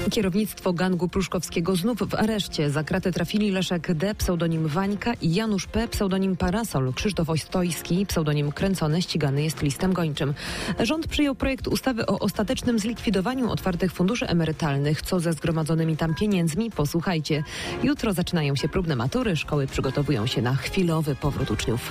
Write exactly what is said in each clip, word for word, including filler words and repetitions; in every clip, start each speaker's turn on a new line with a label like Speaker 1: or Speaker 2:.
Speaker 1: Kierownictwo gangu pruszkowskiego znów w areszcie. Za kratę trafili Leszek D., pseudonim Wańka, i Janusz P., pseudonim Parasol. Krzysztof Ostojski, pseudonim Kręcony, ścigany jest listem gończym. Rząd przyjął projekt ustawy o ostatecznym zlikwidowaniu otwartych funduszy emerytalnych. Co ze zgromadzonymi tam pieniędzmi? Posłuchajcie. Jutro zaczynają się próbne matury. Szkoły przygotowują się na chwilowy powrót uczniów.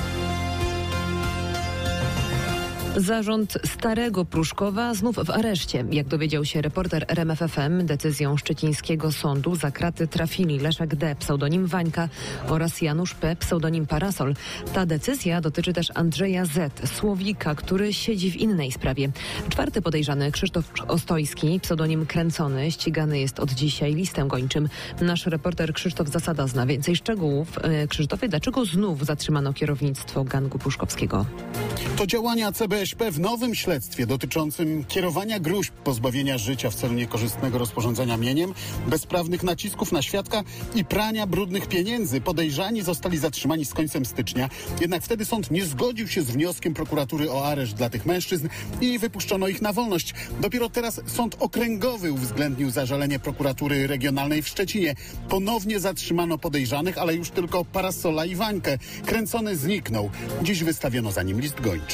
Speaker 1: Zarząd Starego Pruszkowa znów w areszcie. Jak dowiedział się reporter R M F F M, decyzją szczecińskiego sądu za kraty trafili Leszek D., pseudonim Wańka, oraz Janusz P., pseudonim Parasol. Ta decyzja dotyczy też Andrzeja Z., Słowika, który siedzi w innej sprawie. Czwarty podejrzany, Krzysztof Ostojski, pseudonim Kręcony, ścigany jest od dzisiaj listem gończym. Nasz reporter Krzysztof Zasada zna więcej szczegółów. Krzysztofie, dlaczego znów zatrzymano kierownictwo gangu pruszkowskiego?
Speaker 2: To działania C B S P w nowym śledztwie dotyczącym kierowania gróźb pozbawienia życia w celu niekorzystnego rozporządzenia mieniem, bezprawnych nacisków na świadka i prania brudnych pieniędzy. Podejrzani zostali zatrzymani z końcem stycznia, jednak wtedy sąd nie zgodził się z wnioskiem prokuratury o areszt dla tych mężczyzn i wypuszczono ich na wolność. Dopiero teraz sąd okręgowy uwzględnił zażalenie prokuratury regionalnej w Szczecinie. Ponownie zatrzymano podejrzanych, ale już tylko Parasola i Wańkę. Kręcony zniknął. Dziś wystawiono za nim list gończy.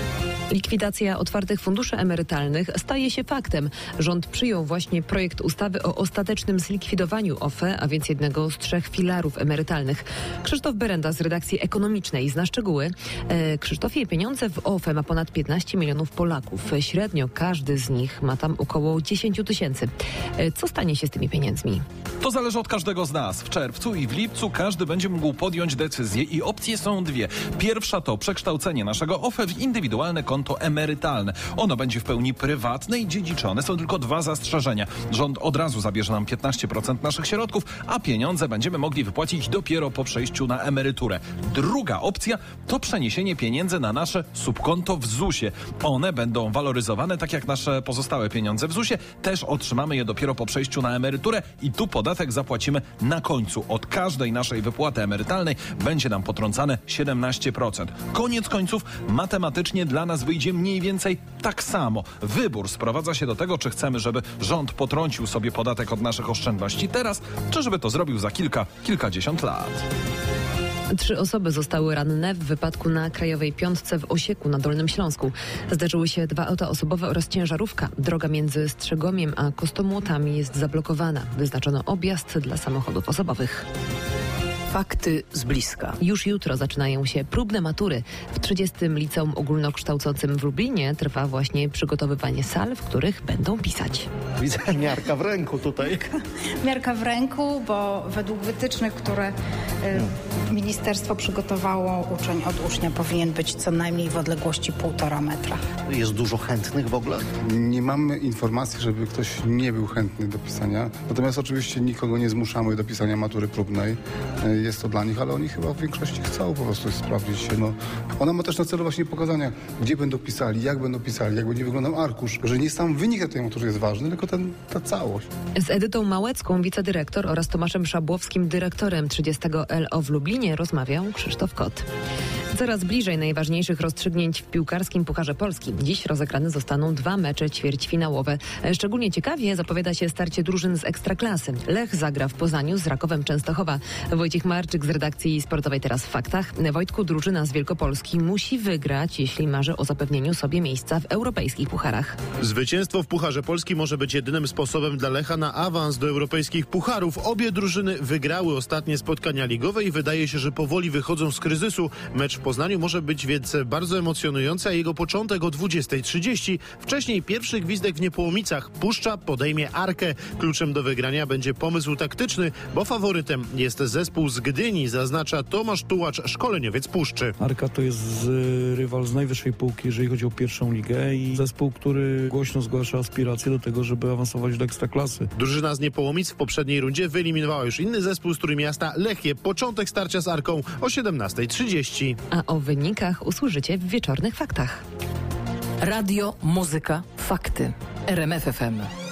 Speaker 1: Likwidacja otwartych funduszy emerytalnych staje się faktem. Rząd przyjął właśnie projekt ustawy o ostatecznym zlikwidowaniu O F E, a więc jednego z trzech filarów emerytalnych. Krzysztof Berenda z redakcji ekonomicznej zna szczegóły. E, Krzysztofie, pieniądze w O F E ma ponad piętnaście milionów Polaków. Średnio każdy z nich ma tam około dziesięć tysięcy. E, co stanie się z tymi pieniędzmi?
Speaker 3: To zależy od każdego z nas. W czerwcu i w lipcu każdy będzie mógł podjąć decyzję i opcje są dwie. Pierwsza to przekształcenie naszego O F E w indywidualne konto emerytalne. Ono będzie w pełni prywatne i dziedziczone. Są tylko dwa zastrzeżenia. Rząd od razu zabierze nam piętnaście procent naszych środków, a pieniądze będziemy mogli wypłacić dopiero po przejściu na emeryturę. Druga opcja to przeniesienie pieniędzy na nasze subkonto w zusie. One będą waloryzowane tak jak nasze pozostałe pieniądze w zusie. Też otrzymamy je dopiero po przejściu na emeryturę i tu podatek zapłacimy na końcu. Od każdej naszej wypłaty emerytalnej będzie nam potrącane siedemnaście procent. Koniec końców matematycznie dla nas wyjdzie mniej więcej tak samo. Wybór sprowadza się do tego, czy chcemy, żeby rząd potrącił sobie podatek od naszych oszczędności teraz, czy żeby to zrobił za kilka, kilkadziesiąt lat.
Speaker 1: Trzy osoby zostały ranne w wypadku na Krajowej Piątce w Osieku na Dolnym Śląsku. Zdarzyły się dwa auta osobowe oraz ciężarówka. Droga między Strzegomiem a Kostomłotami jest zablokowana. Wyznaczono objazd dla samochodów osobowych.
Speaker 4: Fakty z bliska.
Speaker 1: Już jutro zaczynają się próbne matury. W trzydziestym Liceum Ogólnokształcącym w Lublinie trwa właśnie przygotowywanie sal, w których będą pisać.
Speaker 5: Widzę miarka w ręku tutaj.
Speaker 6: Miarka w ręku, bo według wytycznych, które y, ministerstwo przygotowało, uczeń od ucznia powinien być co najmniej w odległości półtora metra.
Speaker 5: Jest dużo chętnych w ogóle?
Speaker 7: Nie mamy informacji, żeby ktoś nie był chętny do pisania. Natomiast oczywiście nikogo nie zmuszamy do pisania matury próbnej. Jest to dla nich, ale oni chyba w większości chcą po prostu sprawdzić się. No. Ona ma też na celu właśnie pokazania, gdzie będą pisali, jak będą pisali, jak będzie wyglądał arkusz. Że nie sam wynik tej matury jest ważny, tylko ten, ta całość.
Speaker 1: Z Edytą Małecką, wicedyrektor, oraz Tomaszem Szabłowskim, dyrektorem trzydziestego L O w Lublinie, rozmawiał Krzysztof Kot. Coraz bliżej najważniejszych rozstrzygnięć w piłkarskim Pucharze Polski. Dziś rozegrane zostaną dwa mecze ćwierćfinałowe. Szczególnie ciekawie zapowiada się starcie drużyn z Ekstraklasy. Lech zagra w Poznaniu z Rakowem Częstochowa. Wojciech Marczyk z redakcji sportowej Teraz w Faktach. Wojtku, drużyna z Wielkopolski musi wygrać, jeśli marzy o zapewnieniu sobie miejsca w europejskich pucharach.
Speaker 8: Zwycięstwo w Pucharze Polski może być jedynym sposobem dla Lecha na awans do europejskich pucharów. Obie drużyny wygrały ostatnie spotkania ligowe i wydaje się, że powoli wychodzą z kryzysu. Mecz w Poznaniu może być więc bardzo emocjonujący, a jego początek o dwudziestej trzydzieści. Wcześniej pierwszy gwizdek w Niepołomicach. Puszcza podejmie Arkę. Kluczem do wygrania będzie pomysł taktyczny, bo faworytem jest zespół z Gdyni, zaznacza Tomasz Tułacz, szkoleniowiec Puszczy.
Speaker 9: Arka to jest rywal z najwyższej półki, jeżeli chodzi o pierwszą ligę, i zespół, który głośno zgłasza aspiracje do tego, żeby awansować do Ekstraklasy.
Speaker 8: Drużyna z Niepołomic w poprzedniej rundzie wyeliminowała już inny zespół z Trójmiasta, Lechie. Początek starcia z Arką o siedemnastej trzydzieści.
Speaker 1: A o wynikach usłyszycie w wieczornych faktach.
Speaker 4: Radio, muzyka, fakty. R M F F M.